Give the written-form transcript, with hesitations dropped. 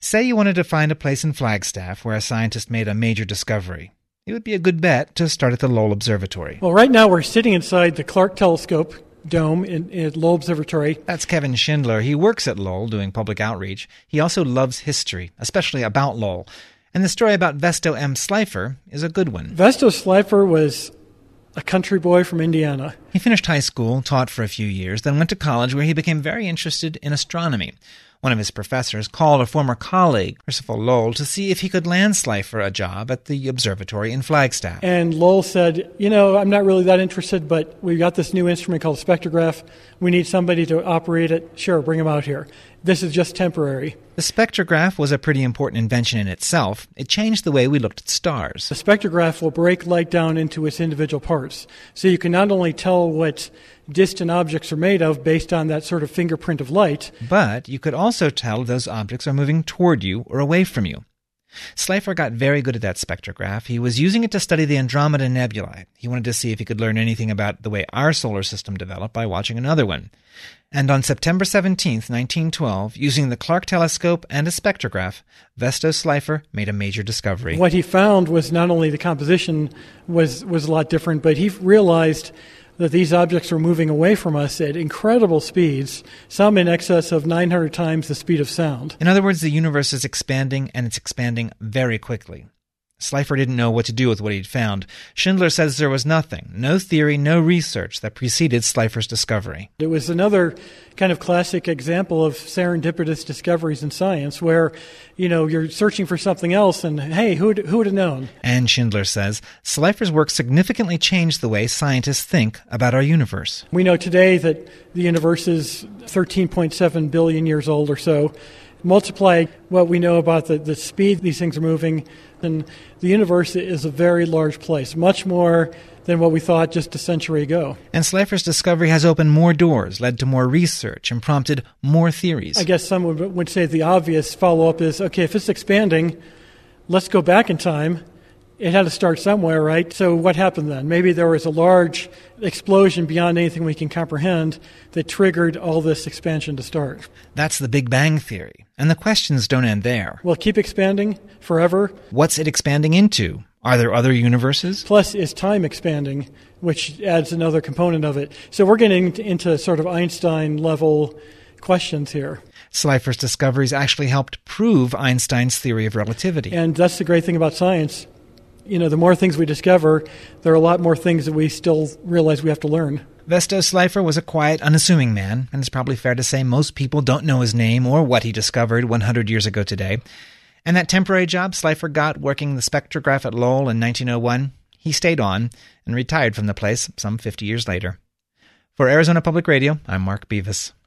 Say you wanted to find a place in Flagstaff where a scientist made a major discovery. It would be a good bet to start at the Lowell Observatory. Well, right now we're sitting inside the Clark Telescope Dome at Lowell Observatory. That's Kevin Schindler. He works at Lowell doing public outreach. He also loves history, especially about Lowell. And the story about Vesto M. Slipher is a good one. Vesto Slipher was a country boy from Indiana. He finished high school, taught for a few years, then went to college where he became very interested in astronomy. One of his professors called a former colleague, Percival Lowell, to see if he could land Slipher a job at the observatory in Flagstaff. And Lowell said, I'm not really that interested, but we've got this new instrument called a spectrograph. We need somebody to operate it. Sure, bring him out here. This is just temporary. The spectrograph was a pretty important invention in itself. It changed the way we looked at stars. The spectrograph will break light down into its individual parts. So you can not only tell what distant objects are made of based on that sort of fingerprint of light, but you could also tell if those objects are moving toward you or away from you. Slipher got very good at that spectrograph. He was using it to study the Andromeda Nebulae. He wanted to see if he could learn anything about the way our solar system developed by watching another one. And on September 17, 1912, using the Clark Telescope and a spectrograph, Vesto Slipher made a major discovery. What he found was not only the composition was a lot different, but he realized that these objects were moving away from us at incredible speeds, some in excess of 900 times the speed of sound. In other words, the universe is expanding, and it's expanding very quickly. Slipher didn't know what to do with what he'd found. Schindler says there was nothing, no theory, no research that preceded Slipher's discovery. It was another kind of classic example of serendipitous discoveries in science where, you're searching for something else and, hey, who would have known? And Schindler says Slipher's work significantly changed the way scientists think about our universe. We know today that the universe is 13.7 billion years old or so. Multiply what we know about the speed these things are moving, and the universe is a very large place, much more than what we thought just a century ago. And Slipher's discovery has opened more doors, led to more research, and prompted more theories. I guess some would say the obvious follow-up is, okay, if it's expanding, let's go back in time. It had to start somewhere, right? So what happened then? Maybe there was a large explosion beyond anything we can comprehend that triggered all this expansion to start. That's the Big Bang Theory. And the questions don't end there. Will it keep expanding forever? What's it expanding into? Are there other universes? Plus, is time expanding, which adds another component of it. So we're getting into sort of Einstein-level questions here. Slipher's discoveries actually helped prove Einstein's theory of relativity. And that's the great thing about science. The more things we discover, there are a lot more things that we still realize we have to learn. Vesto Slipher was a quiet, unassuming man, and it's probably fair to say most people don't know his name or what he discovered 100 years ago today. And that temporary job Slipher got working the spectrograph at Lowell in 1901, he stayed on and retired from the place some 50 years later. For Arizona Public Radio, I'm Mark Beavis.